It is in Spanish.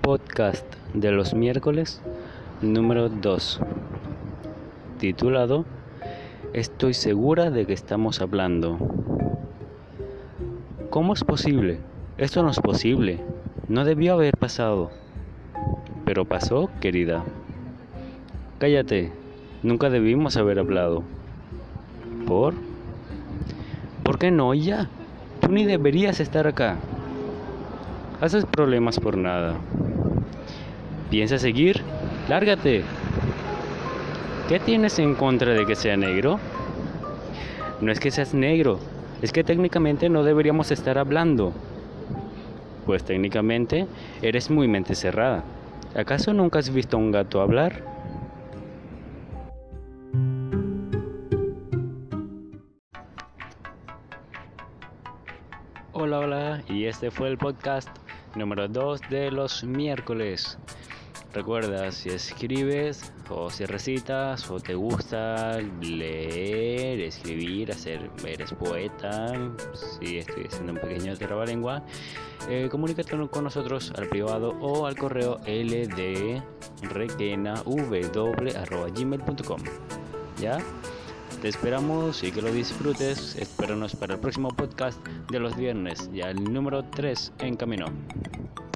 podcast de los miércoles número 2, titulado Estoy segura de que estamos hablando. ¿Cómo es posible? Esto no es posible. No debió haber pasado. Pero pasó, querida. Cállate. Nunca debimos haber hablado. ¿Por? ¿Por qué no? Ya. Tú ni deberías estar acá. Haces problemas por nada. ¿Piensas seguir? ¡Lárgate! ¿Qué tienes en contra de que sea negro? No es que seas negro, es que técnicamente no deberíamos estar hablando. Pues técnicamente eres muy mente cerrada. ¿Acaso nunca has visto a un gato hablar? Hola, y este fue el podcast número 2 de los miércoles. Recuerda, si escribes o si recitas o te gusta leer, escribir, eres poeta, si estoy haciendo un pequeño trabalengua, comunícate con nosotros al privado o al correo ldrequenaw@gmail.com. ¿Ya? Te esperamos y que lo disfrutes. Espéranos para el próximo podcast de los viernes, ya el número 3 en camino.